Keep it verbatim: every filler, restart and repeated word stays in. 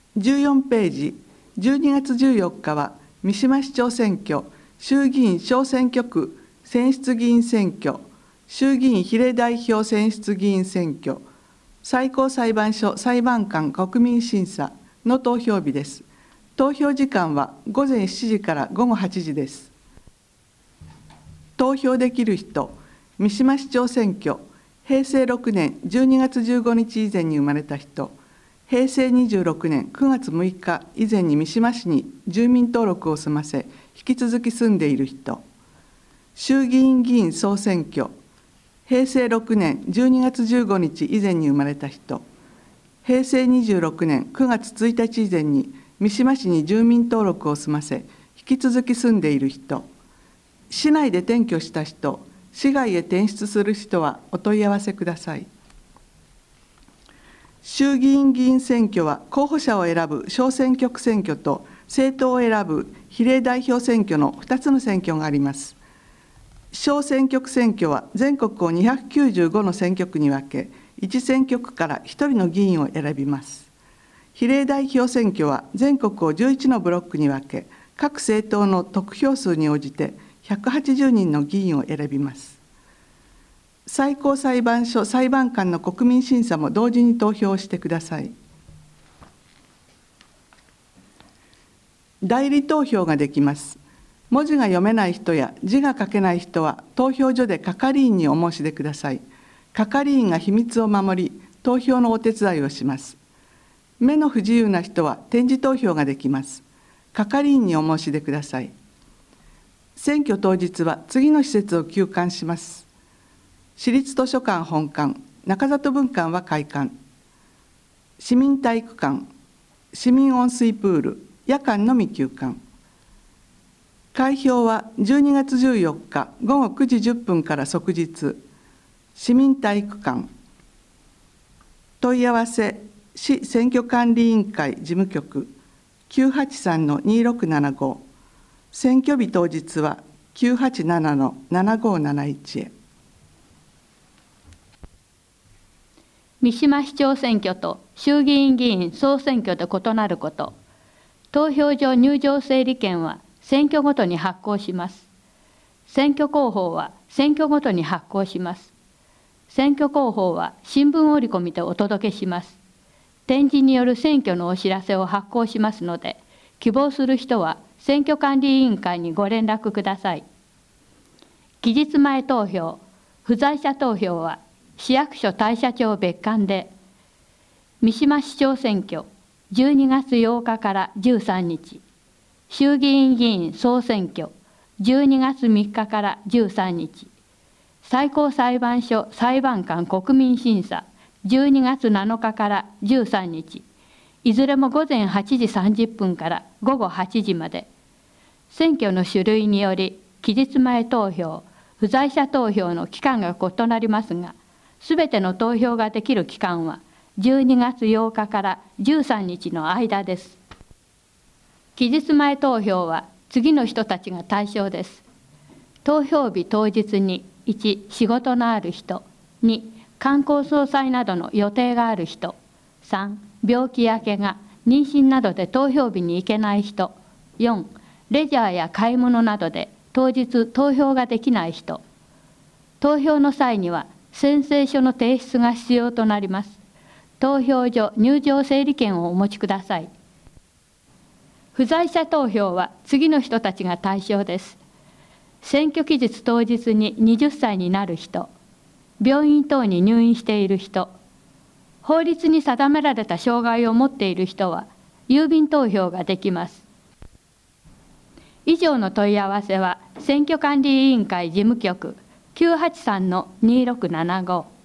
じゅうよんページ、じゅうにがつじゅうよっかは三島市長選挙、衆議院小選挙区選出議員選挙、衆議院比例代表選出議員選挙、最高裁判所裁判官国民審査の投票日です。投票時間はごぜんしちじからごごはちじです。投票できる人、三島市長選挙、へいせいろくねんじゅうにがつじゅうごにち以前に生まれた人、へいせいにじゅうろくねんくがつむいか以前に三島市に住民登録を済ませ、引き続き住んでいる人、衆議院議員総選挙、へいせいろくねんじゅうにがつじゅうごにち以前に生まれた人、へいせいにじゅうろくねんくがつついたち以前に三島市に住民登録を済ませ、引き続き住んでいる人、市内で転居した人、市外へ転出する人はお問い合わせください。衆議院議員選挙は候補者を選ぶ小選挙区選挙と政党を選ぶ比例代表選挙のふたつの選挙があります。小選挙区選挙は全国をにひゃくきゅうじゅうごの選挙区に分け、いち選挙区からひとりの議員を選びます。比例代表選挙は全国をじゅういちのブロックに分け、各政党の得票数に応じてひゃくはちじゅうにんの議員を選びます。最高裁判所裁判官の国民審査も同時に投票してください。代理投票ができます。文字が読めない人や字が書けない人は投票所で係員にお申し出ください。係員が秘密を守り、投票のお手伝いをします。目の不自由な人は点字投票ができます。係員にお申し出ください。選挙当日は次の施設を休館します。市立図書館本館、中里分館は開館。市民体育館、市民温水プール、夜間のみ休館。開票はじゅうにがつじゅうよっかごごくじじゅっぷんから即日。市民体育館。問い合わせ、市選挙管理委員会事務局 きゅうはちさんのにろくななご。選挙日当日はきゅうはちななのななごなないちへ。 三島市長選挙と衆議院議員総選挙で異なること。投票所入場整理券は選挙ごとに発行します。選挙公報は選挙ごとに発行します。選挙公報は新聞折り込みでお届けします。点字による選挙のお知らせを発行しますので、希望する人は選挙管理委員会にご連絡ください。期日前投票、不在者投票は市役所大社長別館で、三島市長選挙じゅうにがつようかからじゅうさんにち、衆議院議員総選挙じゅうにがつみっかからじゅうさんにち、最高裁判所裁判官国民審査じゅうにがつなのかからじゅうさんにち、いずれもごぜんはちじさんじゅっぷんからごごはちじまで。選挙の種類により期日前投票、不在者投票の期間が異なりますが、すべての投票ができる期間はじゅうにがつようかからじゅうさんにちの間です。期日前投票は次の人たちが対象です。投票日当日にいち仕事のある人、に観光総裁などの予定がある人、さん病気やけが、妊娠などで投票日に行けない人、よんレジャーや買い物などで当日投票ができない人。投票の際には宣誓書の提出が必要となります。投票所入場整理券をお持ちください。不在者投票は次の人たちが対象です。選挙期日当日にはたちになる人、病院等に入院している人、法律に定められた障害を持っている人は郵便投票ができます。以上の問い合わせは選挙管理委員会事務局 きゅうはちさんのにろくななご